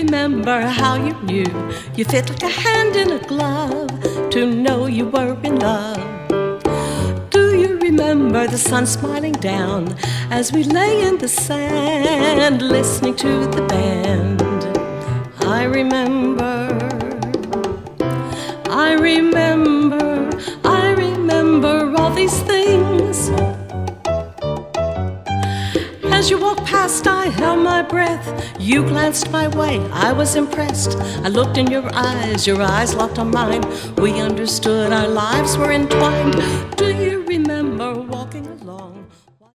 remember how you knew you fit like a hand in a glove to know you were in love? Do you remember the sun smiling down as we lay in the sand listening to the band? I remember all these things. As you walked past, I held my breath. You glanced my way, I was impressed. I looked in your eyes locked on mine. We understood our lives were entwined. Do you